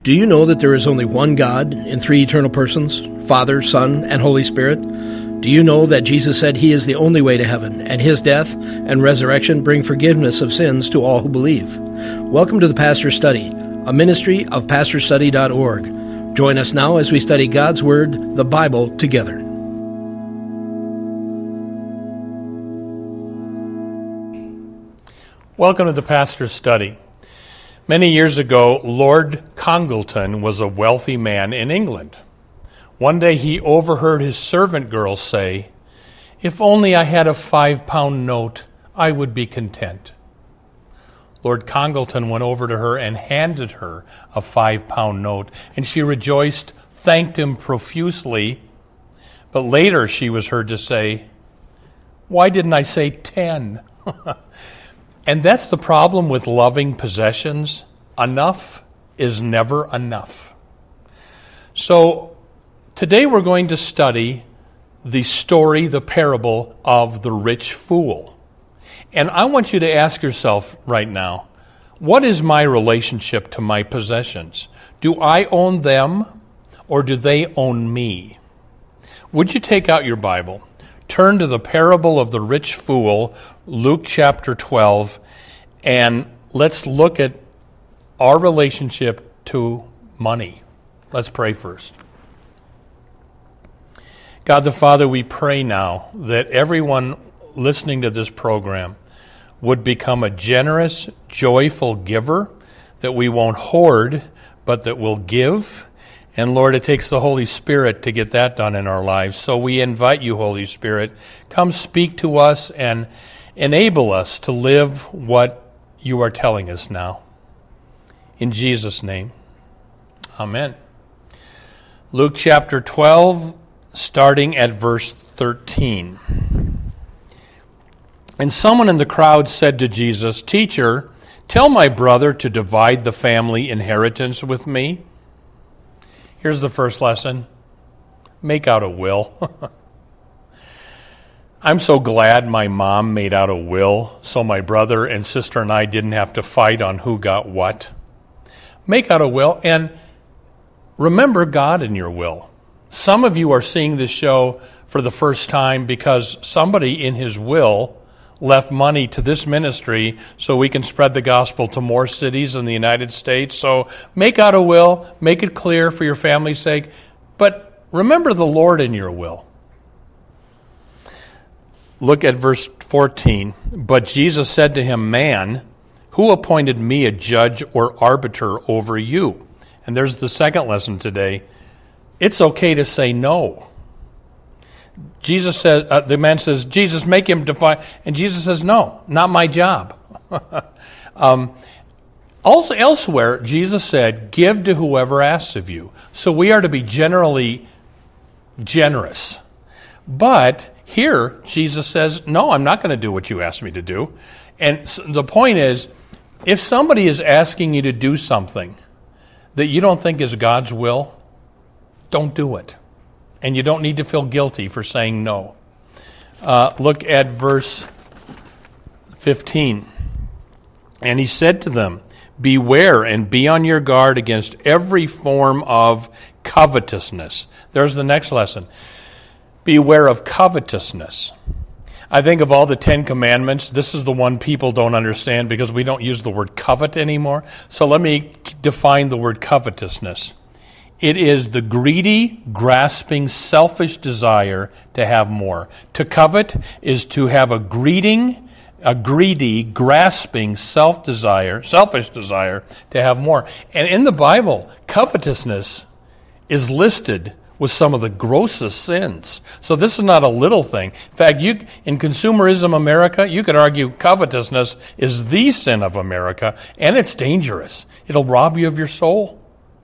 Do you know that there is only one God in three eternal persons, Father, Son, and Holy Spirit? Do you know that Jesus said He is the only way to heaven, and His death and resurrection bring forgiveness of sins to all who believe? Welcome to the Pastor's Study, a ministry of pastorstudy.org. Join us now as we study God's Word, the Bible, together. Welcome to the Pastor's Study. Many years ago, Lord Congleton was a wealthy man in England. One day he overheard his servant girl say, "If only I had a 5-pound note, I would be content." Lord Congleton went over to her and handed her a 5-pound note, and she rejoiced, thanked him profusely. But later she was heard to say, "Why didn't I say 10?" And that's the problem with loving possessions. Enough is never enough. So today we're going to study the story, the parable of the rich fool. And I want you to ask yourself right now, what is my relationship to my possessions? Do I own them or do they own me? Would you take out your Bible? Turn to the parable of the rich fool, Luke chapter 12, and let's look at our relationship to money. Let's pray first. God the Father, we pray now that everyone listening to this program would become a generous, joyful giver, that we won't hoard, but that we'll give. And Lord, it takes the Holy Spirit to get that done in our lives. So we invite you, Holy Spirit, come speak to us and enable us to live what you are telling us now. In Jesus' name, amen. Luke chapter 12, starting at verse 13. And someone in the crowd said to Jesus, "Teacher, tell my brother to divide the family inheritance with me." Here's the first lesson. Make out a will. I'm so glad my mom made out a will so my brother and sister and I didn't have to fight on who got what. Make out a will and remember God in your will. Some of you are seeing this show for the first time because somebody in his will left money to this ministry so we can spread the gospel to more cities in the United States. So make out a will, make it clear for your family's sake, but remember the Lord in your will. Look at verse 14. But Jesus said to him, "Man, who appointed me a judge or arbiter over you?" And there's the second lesson today. It's okay to say no. Jesus says, the man says, "Jesus, make him divide." And Jesus says, "No, not my job." Also elsewhere, Jesus said, "Give to whoever asks of you." So we are to be generally generous. But here, Jesus says, "No, I'm not going to do what you asked me to do." And so the point is, if somebody is asking you to do something that you don't think is God's will, don't do it. And you don't need to feel guilty for saying no. Look at verse 15. And he said to them, "Beware and be on your guard against every form of covetousness." There's the next lesson. Beware of covetousness. I think of all the 10 Commandments, this is the one people don't understand because we don't use the word covet anymore. So let me define the word covetousness. It is the greedy, grasping, selfish desire to have more. To covet is to have a greedy, grasping, selfish desire to have more. And in the Bible, covetousness is listed with some of the grossest sins. So this is not a little thing. In fact, in consumerism America, you could argue covetousness is the sin of America, and it's dangerous. It'll rob you of your soul.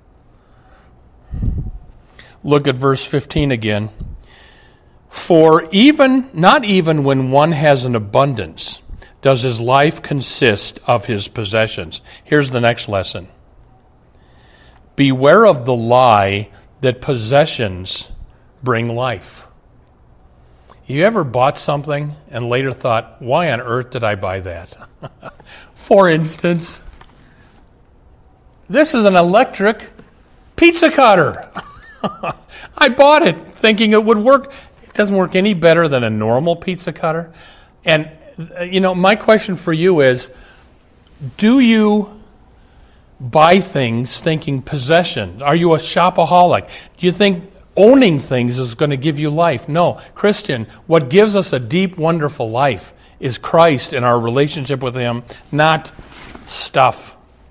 Look at verse 15 again. "For not even when one has an abundance does his life consist of his possessions." Here's the next lesson. Beware of the lie that possessions bring life. You ever bought something and later thought, why on earth did I buy that? For instance, this is an electric pizza cutter. I bought it thinking it would work. It doesn't work any better than a normal pizza cutter. And, my question for you is, do you buy things thinking possession? Are you a shopaholic? Do you think owning things is going to give you life? No. Christian, what gives us a deep, wonderful life is Christ and our relationship with Him, not stuff.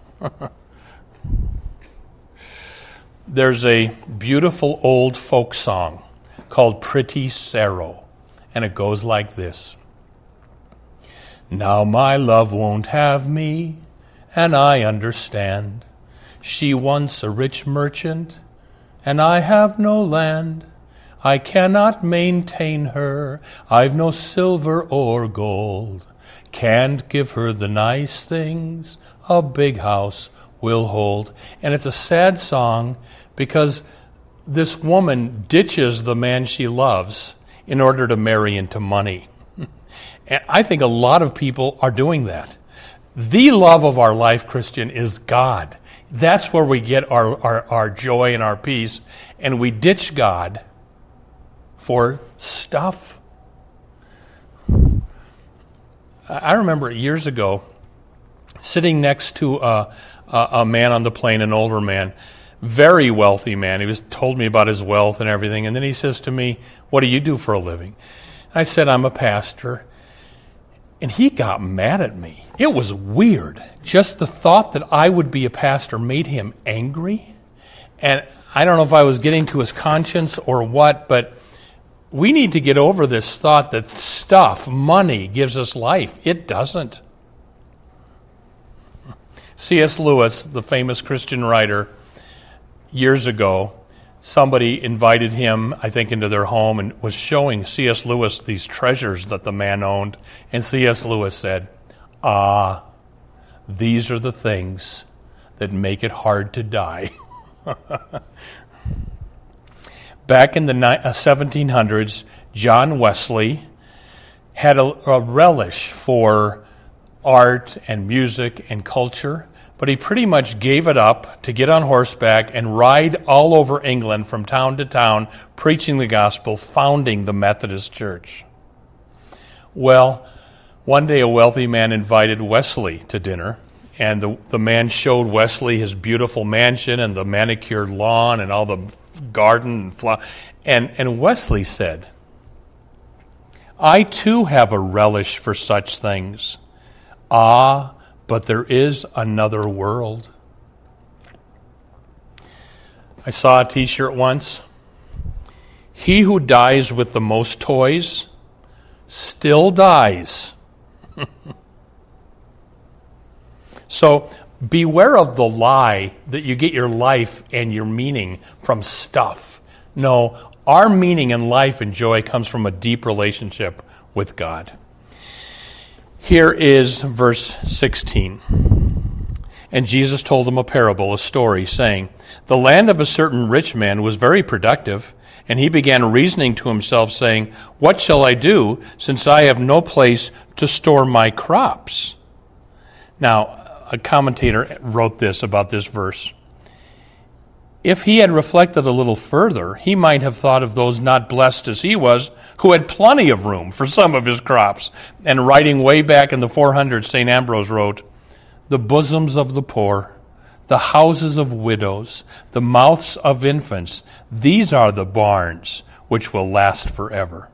There's a beautiful old folk song called Pretty Sorrow, and it goes like this. Now my love won't have me, and I understand. She once a rich merchant, and I have no land. I cannot maintain her, I've no silver or gold. Can't give her the nice things a big house will hold. And it's a sad song because this woman ditches the man she loves in order to marry into money. And I think a lot of people are doing that. The love of our life, Christian, is God. That's where we get our joy and our peace. And we ditch God for stuff. I remember years ago sitting next to a man on the plane, an older man, very wealthy man. He told me about his wealth and everything. And then he says to me, "What do you do for a living?" I said, "I'm a pastor." And he got mad at me. It was weird. Just the thought that I would be a pastor made him angry. And I don't know if I was getting to his conscience or what, but we need to get over this thought that stuff, money, gives us life. It doesn't. C.S. Lewis, the famous Christian writer, years ago, somebody invited him, I think, into their home and was showing C.S. Lewis these treasures that the man owned. And C.S. Lewis said, these are the things that make it hard to die. Back in the 1700s, John Wesley had a relish for art and music and culture, but he pretty much gave it up to get on horseback and ride all over England from town to town, preaching the gospel, founding the Methodist Church. Well, one day a wealthy man invited Wesley to dinner, and the man showed Wesley his beautiful mansion and the manicured lawn and all the garden and flower. And Wesley said, "I too have a relish for such things. But there is another world." I saw a t-shirt once. He who dies with the most toys still dies. So beware of the lie that you get your life and your meaning from stuff. No, our meaning and life and joy comes from a deep relationship with God. Here is verse 16. And Jesus told them a parable, a story, saying, "The land of a certain rich man was very productive, and he began reasoning to himself, saying, 'What shall I do, since I have no place to store my crops?'" Now, a commentator wrote this about this verse. If he had reflected a little further, he might have thought of those not blessed as he was, who had plenty of room for some of his crops. And writing way back in the 400s, St. Ambrose wrote, "The bosoms of the poor, the houses of widows, the mouths of infants, these are the barns which will last forever."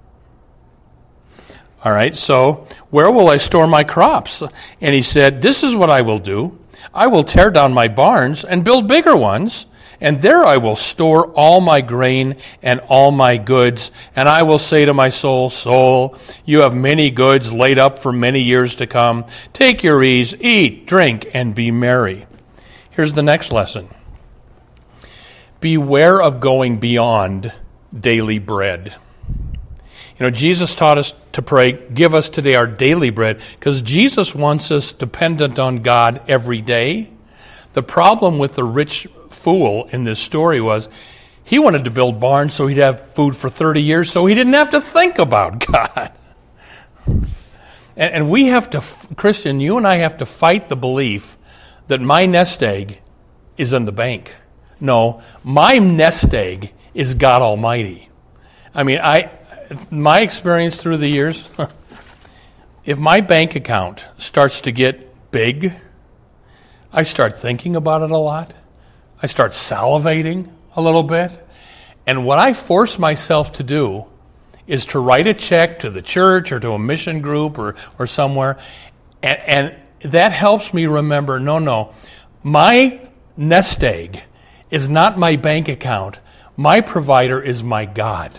All right, so where will I store my crops? And he said, "This is what I will do. I will tear down my barns and build bigger ones, and there I will store all my grain and all my goods. And I will say to my soul, 'Soul, you have many goods laid up for many years to come. Take your ease, eat, drink, and be merry.'" Here's the next lesson. Beware of going beyond daily bread. Jesus taught us to pray, "Give us today our daily bread," because Jesus wants us dependent on God every day. The problem with the rich fool in this story was he wanted to build barns so he'd have food for 30 years so he didn't have to think about God. And we have to, Christian, you and I have to fight the belief that my nest egg is in the bank. No, my nest egg is God Almighty. I mean, my experience through the years, if my bank account starts to get big, I start thinking about it a lot. I start salivating a little bit. And what I force myself to do is to write a check to the church or to a mission group or somewhere. And that helps me remember, no, my nest egg is not my bank account. My provider is my God.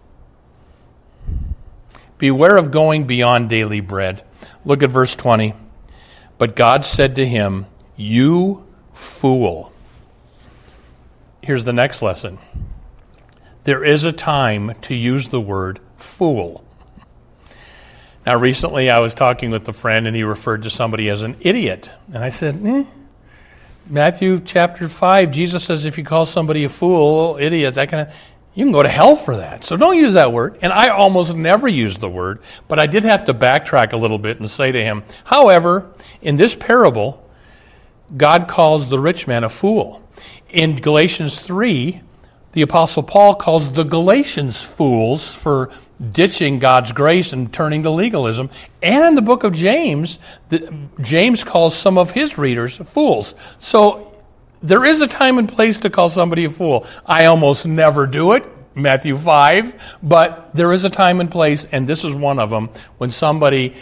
Beware of going beyond daily bread. Look at verse 20. But God said to him, "You fool." Here's the next lesson. There is a time to use the word fool. Now, recently I was talking with a friend and he referred to somebody as an idiot. And I said, Matthew chapter 5, Jesus says if you call somebody a fool, idiot, that kind of, you can go to hell for that. So don't use that word. And I almost never use the word, but I did have to backtrack a little bit and say to him, however, in this parable, God calls the rich man a fool. In Galatians 3, the Apostle Paul calls the Galatians fools for ditching God's grace and turning to legalism. And in the book of James, James calls some of his readers fools. So there is a time and place to call somebody a fool. I almost never do it, Matthew 5, but there is a time and place, and this is one of them, when somebody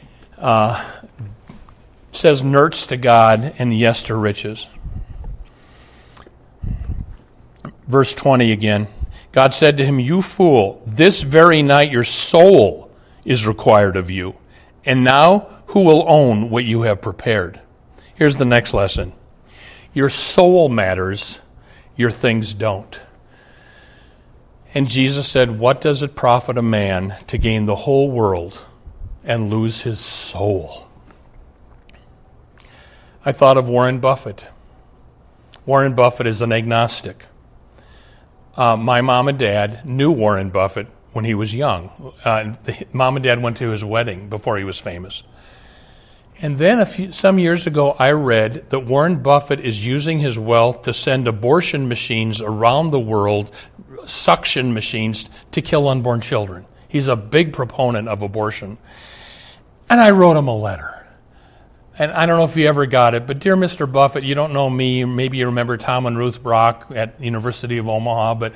says nerds to God and yes to riches. Verse 20 again. God said to him, "You fool, this very night your soul is required of you. And now who will own what you have prepared?" Here's the next lesson. Your soul matters, your things don't. And Jesus said, "What does it profit a man to gain the whole world and lose his soul?" I thought of Warren Buffett. Warren Buffett is an agnostic. My mom and dad knew Warren Buffett when he was young. Mom and dad went to his wedding before he was famous. And then some years ago, I read that Warren Buffett is using his wealth to send abortion machines around the world, suction machines, to kill unborn children. He's a big proponent of abortion. And I wrote him a letter. And I don't know if you ever got it, but dear Mr. Buffett, you don't know me. Maybe you remember Tom and Ruth Brock at the University of Omaha, but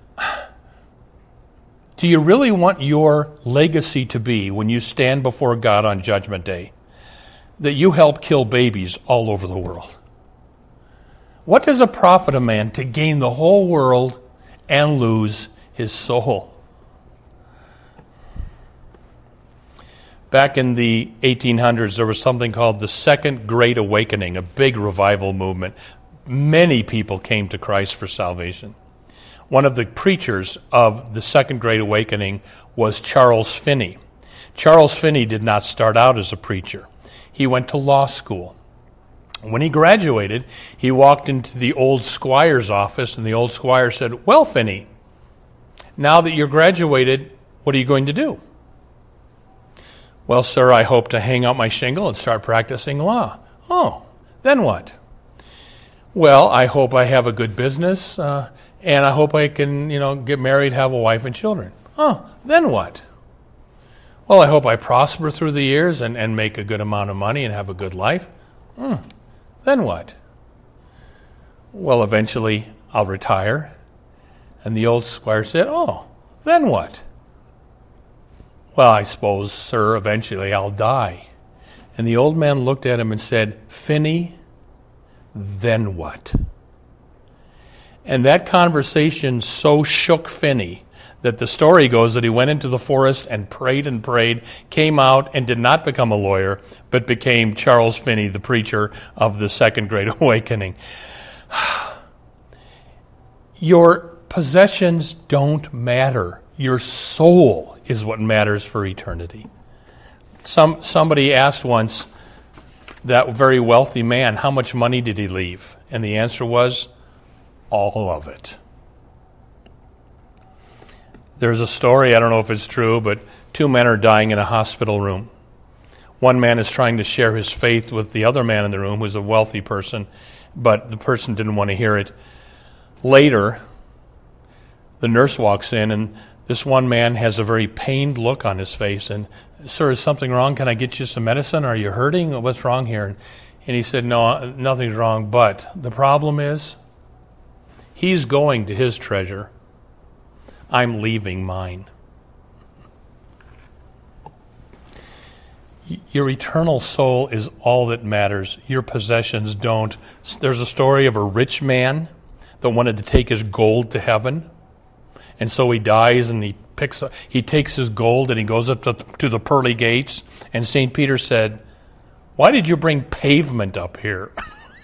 do you really want your legacy to be, when you stand before God on Judgment Day, that you help kill babies all over the world? What does it profit a man to gain the whole world and lose his soul? Back in the 1800s, there was something called the Second Great Awakening, a big revival movement. Many people came to Christ for salvation. One of the preachers of the Second Great Awakening was Charles Finney. Charles Finney did not start out as a preacher. He went to law school. When he graduated, he walked into the old squire's office, and the old squire said, "Well, Finney, now that you're graduated, what are you going to do?" "Well, sir, I hope to hang out my shingle and start practicing law." "Oh, then what?" "Well, I hope I have a good business, and I hope I can, get married, have a wife and children." "Oh, then what?" "Well, I hope I prosper through the years and make a good amount of money and have a good life." "Then what?" "Well, eventually I'll retire." And the old squire said, "Oh, then what?" "Well, I suppose, sir, eventually I'll die." And the old man looked at him and said, "Finney, then what?" And that conversation so shook Finney that the story goes that he went into the forest and prayed, came out and did not become a lawyer, but became Charles Finney, the preacher of the Second Great Awakening. Your possessions don't matter. Your soul is what matters for eternity. Somebody asked once that very wealthy man, how much money did he leave? And the answer was, all of it. There's a story, I don't know if it's true, but 2 men are dying in a hospital room. One man is trying to share his faith with the other man in the room, who's a wealthy person, but the person didn't want to hear it. Later, the nurse walks in, and this one man has a very pained look on his face. And, "Sir, is something wrong? Can I get you some medicine? Are you hurting? What's wrong here?" And he said, "No, nothing's wrong, but the problem is he's going to his treasure. I'm leaving mine." Your eternal soul is all that matters. Your possessions don't. There's a story of a rich man that wanted to take his gold to heaven. And so he dies, and he takes his gold and he goes up to the pearly gates. And St. Peter said, "Why did you bring pavement up here?"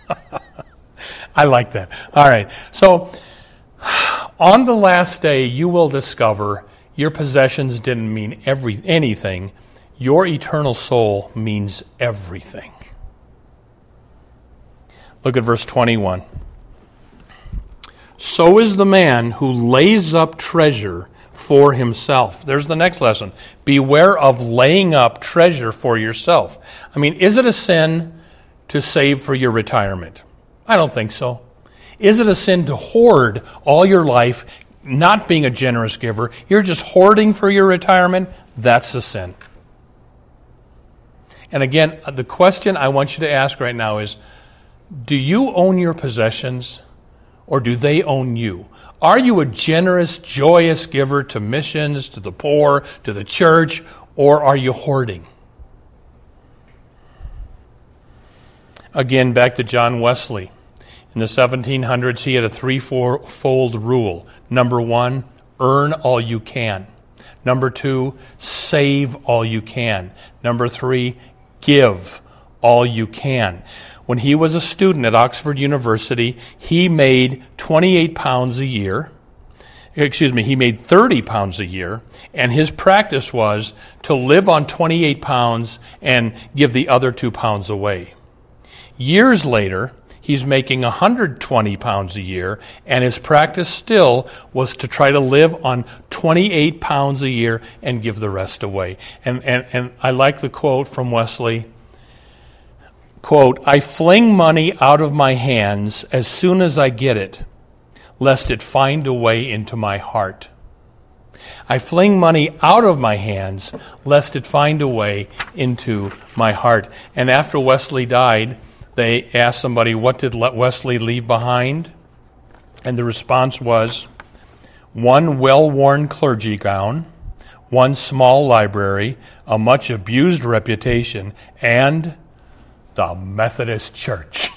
I like that. All right. So on the last day, you will discover your possessions didn't mean anything. Your eternal soul means everything. Look at verse 21. "So is the man who lays up treasure for himself." There's the next lesson. Beware of laying up treasure for yourself. I mean, is it a sin to save for your retirement? I don't think so. Is it a sin to hoard all your life, not being a generous giver? You're just hoarding for your retirement? That's a sin. And again, the question I want you to ask right now is, do you own your possessions, or do they own you? Are you a generous, joyous giver to missions, to the poor, to the church, or are you hoarding? Again, back to John Wesley. In the 1700s, he had a threefold rule. Number 1, earn all you can. Number 2, save all you can. Number 3, give all you can. When he was a student at Oxford University, he made 28 pounds a year. He made 30 pounds a year, and his practice was to live on 28 pounds and give the other 2 pounds away. Years later, he's making 120 pounds a year, and his practice still was to try to live on 28 pounds a year and give the rest away. And I like the quote from Wesley, quote, "I fling money out of my hands as soon as I get it, lest it find a way into my heart. I fling money out of my hands, lest it find a way into my heart." And after Wesley died, they asked somebody, what did Wesley leave behind? And the response was, 1 well-worn clergy gown, 1 small library, a much abused reputation, and the Methodist Church.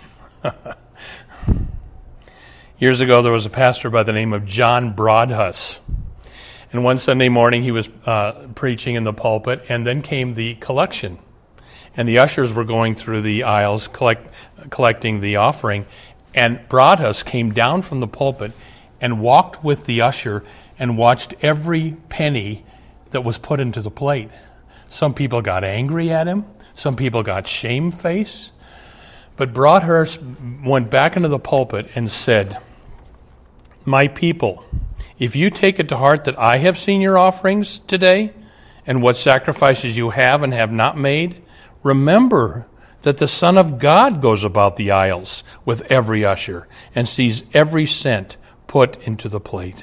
Years ago, there was a pastor by the name of John Broadhus. And one Sunday morning, he was preaching in the pulpit, and then came the collection. And the ushers were going through the aisles collecting the offering. And Broadhus came down from the pulpit and walked with the usher and watched every penny that was put into the plate. Some people got angry at him. Some people got shamefaced. But Broadhurst went back into the pulpit and said, "My people, if you take it to heart that I have seen your offerings today and what sacrifices you have and have not made, remember that the Son of God goes about the aisles with every usher and sees every cent put into the plate."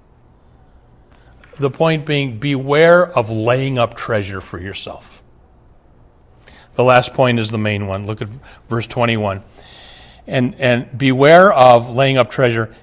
The point being, beware of laying up treasure for yourself. The last point is the main one. Look at verse 21. And beware of laying up treasure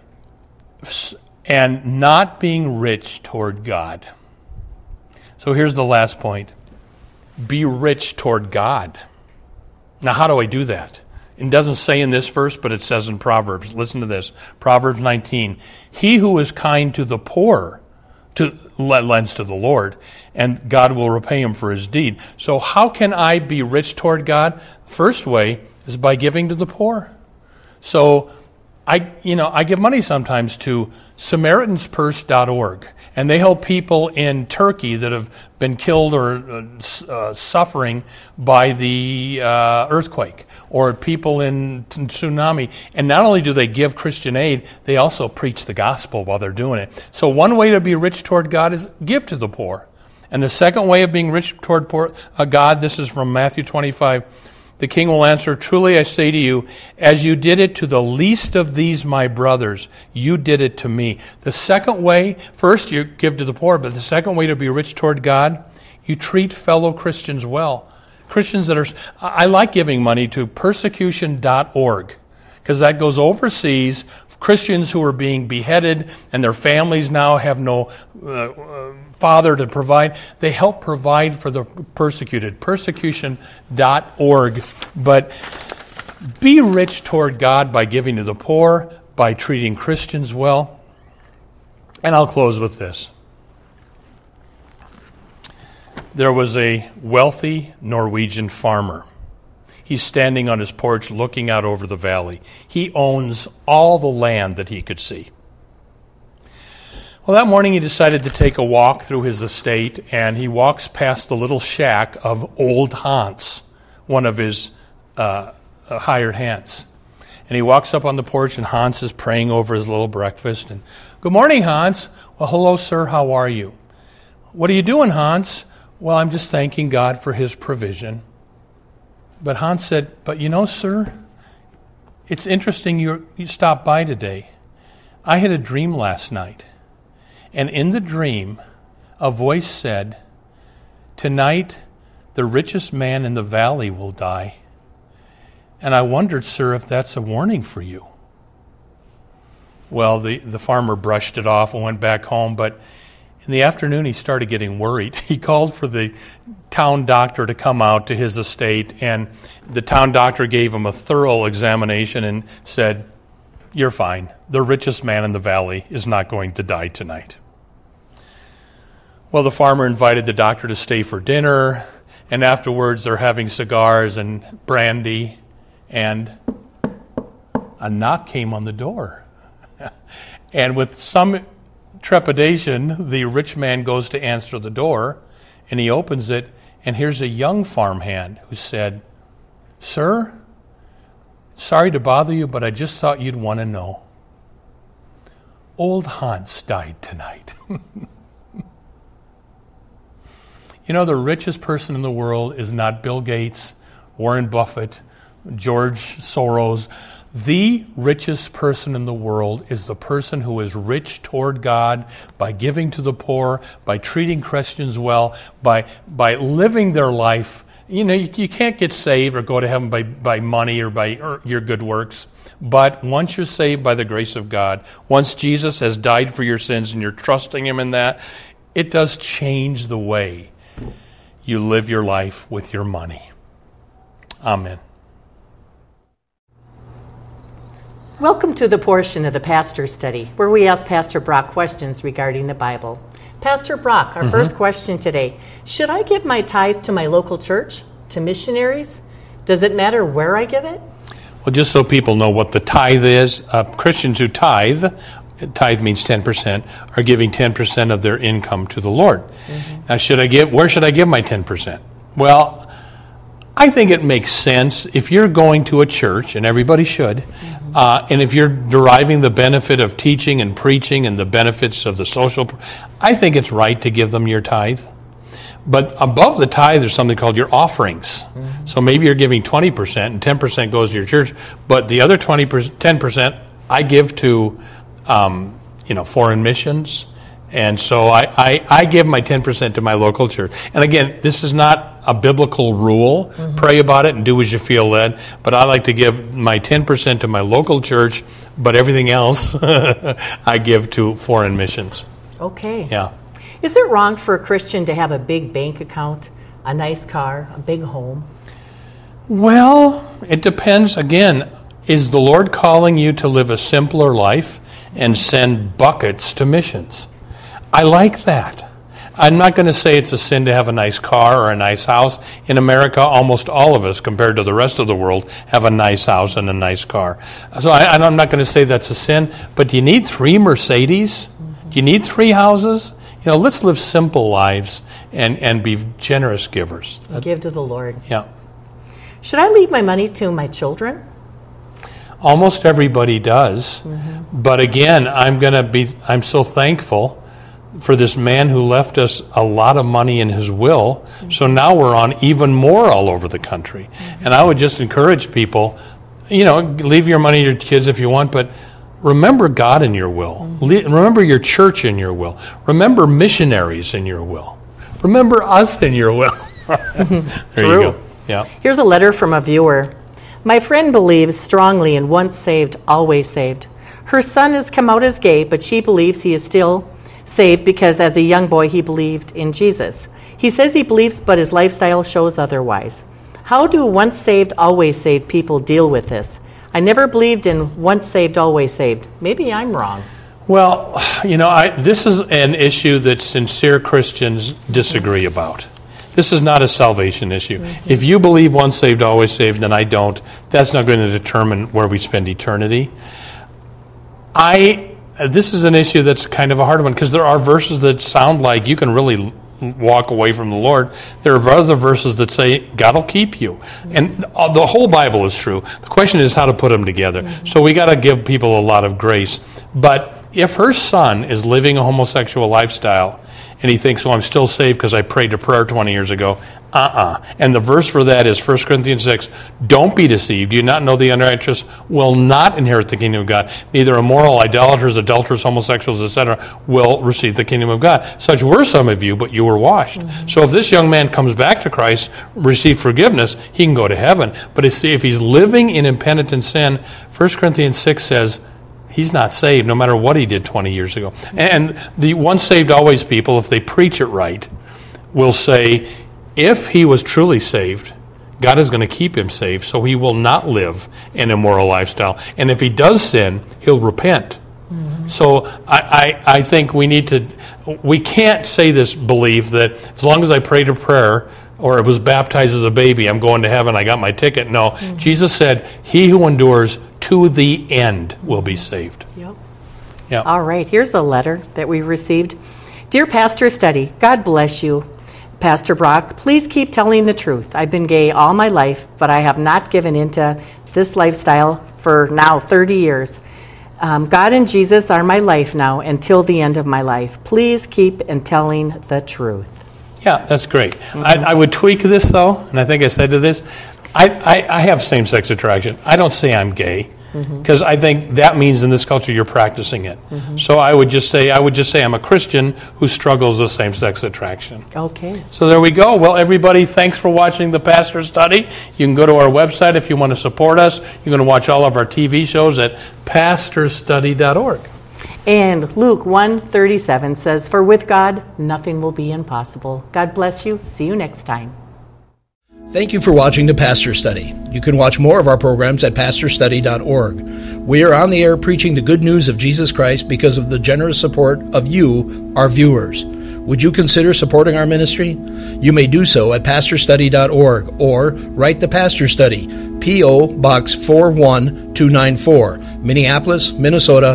and not being rich toward God. So here's the last point. Be rich toward God. Now, how do I do that? It doesn't say in this verse, but it says in Proverbs. Listen to this. Proverbs 19. He who is kind to the poor lends to the Lord, and God will repay him for his deed. So how can I be rich toward God? First way is by giving to the poor. So I give money sometimes to SamaritansPurse.org, and they help people in Turkey that have been killed or suffering by the earthquake, or people in tsunami. And not only do they give Christian aid, they also preach the gospel while they're doing it. So one way to be rich toward God is give to the poor. And the second way of being rich toward God, this is from Matthew 25, The king will answer, truly I say to you, as you did it to the least of these my brothers, you did it to me. The second way, first you give to the poor, but the second way to be rich toward God, you treat fellow Christians well. Christians I like giving money to persecution.org, because that goes overseas. Christians who are being beheaded and their families now have no father to provide. They help provide for the persecuted. Persecution.org. But be rich toward God by giving to the poor, by treating Christians well. And I'll close with this. There was a wealthy Norwegian farmer. He's standing on his porch looking out over the valley. He owns all the land that he could see. Well, that morning he decided to take a walk through his estate, and he walks past the little shack of old Hans, one of his hired hands. And he walks up on the porch, and Hans is praying over his little breakfast. And, good morning, Hans. Well, hello, sir. How are you? What are you doing, Hans? Well, I'm just thanking God for his provision. But Hans said, but you know, sir, it's interesting you stopped by today. I had a dream last night. And in the dream, a voice said, tonight the richest man in the valley will die. And I wondered, sir, if that's a warning for you. Well, the farmer brushed it off and went back home, but in the afternoon he started getting worried. He called for the town doctor to come out to his estate, and the town doctor gave him a thorough examination and said, you're fine. The richest man in the valley is not going to die tonight. Well, the farmer invited the doctor to stay for dinner, and afterwards they're having cigars and brandy, and a knock came on the door. And with some trepidation, the rich man goes to answer the door, and he opens it, and here's a young farmhand who said, sir, sorry to bother you, but I just thought you'd want to know. Old Hans died tonight. You know, the richest person in the world is not Bill Gates, Warren Buffett, George Soros. The richest person in the world is the person who is rich toward God by giving to the poor, by treating Christians well, by living their life. You know, you can't get saved or go to heaven by money or by your good works. But once you're saved by the grace of God, once Jesus has died for your sins and you're trusting him in that, it does change the way you live your life with your money. Amen. Welcome to the portion of the Pastor Study where we ask Pastor Brock questions regarding the Bible. Pastor Brock, our first question today. Should I give my tithe to my local church, to missionaries? Does it matter where I give it? Well, just so people know what the tithe is, Christians who tithe means 10%, are giving 10% of their income to the Lord. Now, where should I give my 10%? Well, I think it makes sense if you're going to a church, and everybody should, and if you're deriving the benefit of teaching and preaching and the benefits of the social, I think it's right to give them your tithe. But above the tithe, there's something called your offerings. So maybe you're giving 20% and 10% goes to your church, but the other 10% I give to foreign missions. And so I give my 10% to my local church. And again, this is not a biblical rule. Pray about it and do as you feel led. But I like to give my 10% to my local church, but everything else I give to foreign missions. Okay. Yeah. Is it wrong for a Christian to have a big bank account, a nice car, a big home? Well, it depends. Again, is the Lord calling you to live a simpler life and send buckets to missions? I like that. I'm not going to say it's a sin to have a nice car or a nice house. In America, almost all of us, compared to the rest of the world, have a nice house and a nice car. So I'm not going to say that's a sin, but do you need 3 Mercedes? Do you need 3 houses? You know, let's live simple lives and be generous givers. Give to the Lord. Yeah. Should I leave my money to my children? Almost everybody does. But again, I'm so thankful for this man who left us a lot of money in his will. So now we're on even more all over the country. And I would just encourage people, leave your money to your kids if you want, but remember God in your will. Remember your church in your will. Remember missionaries in your will. Remember us in your will. There you go. Yeah. Here's a letter from a viewer. My friend believes strongly in once saved, always saved. Her son has come out as gay, but she believes he is still saved because as a young boy he believed in Jesus. He says he believes, but his lifestyle shows otherwise. How do once saved, always saved people deal with this? I never believed in once saved, always saved. Maybe I'm wrong. Well, this is an issue that sincere Christians disagree about. This is not a salvation issue. Mm-hmm. If you believe once saved, always saved, and I don't, that's not going to determine where we spend eternity. This is an issue that's kind of a hard one because there are verses that sound like you can really walk away from the Lord. There are other verses that say God will keep you. And the whole Bible is true. The question is how to put them together. Mm-hmm. So we got to give people a lot of grace. But if her son is living a homosexual lifestyle and he thinks, I'm still saved because I prayed a prayer 20 years ago, And the verse for that is 1 Corinthians 6. Don't be deceived. Do you not know the unrighteous will not inherit the kingdom of God? Neither immoral, idolaters, adulterers, homosexuals, etc. will receive the kingdom of God. Such were some of you, but you were washed. Mm-hmm. So if this young man comes back to Christ, receive forgiveness, he can go to heaven. But if he's living in impenitent sin, 1 Corinthians 6 says, he's not saved no matter what he did 20 years ago. And the once saved, always people, if they preach it right, will say, if he was truly saved, God is going to keep him saved, so he will not live an immoral lifestyle. And if he does sin, he'll repent. Mm-hmm. So I think we can't say this belief that as long as I prayed a prayer or was baptized as a baby, I'm going to heaven, I got my ticket. No, mm-hmm. Jesus said, he who endures to the end will be saved. Yep. Yep. All right, here's a letter that we received. Dear Pastor Study, God bless you. Pastor Brock, please keep telling the truth. I've been gay all my life, but I have not given into this lifestyle for now 30 years. God and Jesus are my life now until the end of my life. Please keep telling the truth. Yeah, that's great. Mm-hmm. I would tweak this, though, and I think I said to this, I have same-sex attraction. I don't say I'm gay, because I think that means in this culture you're practicing it. Mm-hmm. So I would just say I'm a Christian who struggles with same-sex attraction. Okay. So there we go. Well, everybody, thanks for watching the Pastor Study. You can go to our website if you want to support us. You're going to watch all of our TV shows at pastorstudy.org. And Luke 1:37 says, "For with God, nothing will be impossible." God bless you. See you next time. Thank you for watching the Pastor Study. You can watch more of our programs at pastorstudy.org. We are on the air preaching the good news of Jesus Christ because of the generous support of you, our viewers. Would you consider supporting our ministry? You may do so at pastorstudy.org or write the Pastor Study, P.O. Box 41294, Minneapolis, Minnesota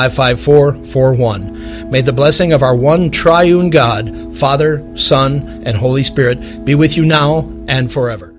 55441. May the blessing of our one triune God, Father, Son, and Holy Spirit be with you now and forever.